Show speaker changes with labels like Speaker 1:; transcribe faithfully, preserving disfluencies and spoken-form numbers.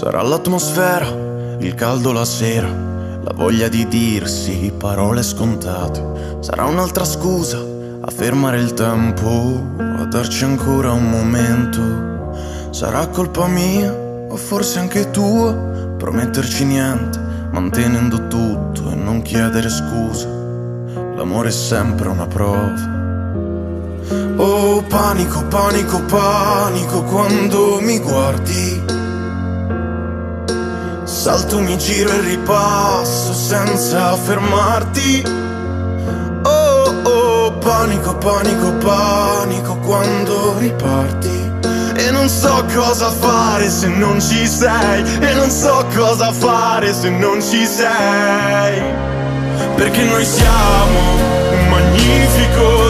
Speaker 1: Sarà l'atmosfera, il caldo la sera, la voglia di dirsi parole scontate. Sarà un'altra scusa a fermare il tempo, a darci ancora un momento. Sarà colpa mia o forse anche tua, prometterci niente, mantenendo tutto e non chiedere scusa. L'amore è sempre una prova. Oh, panico, panico, panico quando mi guardi. Salto, mi giro e ripasso senza fermarti. Oh, oh, panico, panico, panico quando riparti. E non so cosa fare se non ci sei. E non so cosa fare se non ci sei. Perché noi siamo un magnifico